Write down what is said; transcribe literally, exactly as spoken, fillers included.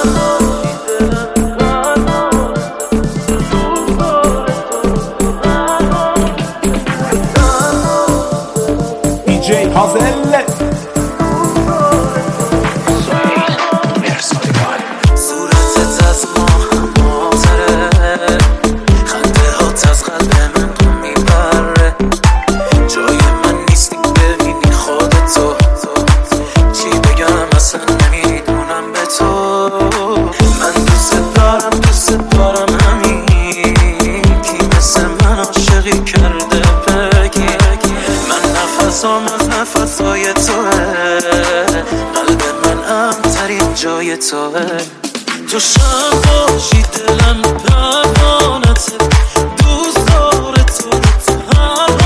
دیجی هازل صورتت از ماه ماتره، خنده هات از قلب من رو میبره. جای من نیستی ببینی خودتو، چی بگم اصلا نمیدونم به تو. من دوست دارم دوست دارم همین، کی مثل من عاشقی کرده بگی. من نفسام از نفسای توه، قلب من امترین جای توه. تو شب باشی دلم پروانته، دوست داره تو رو تو هر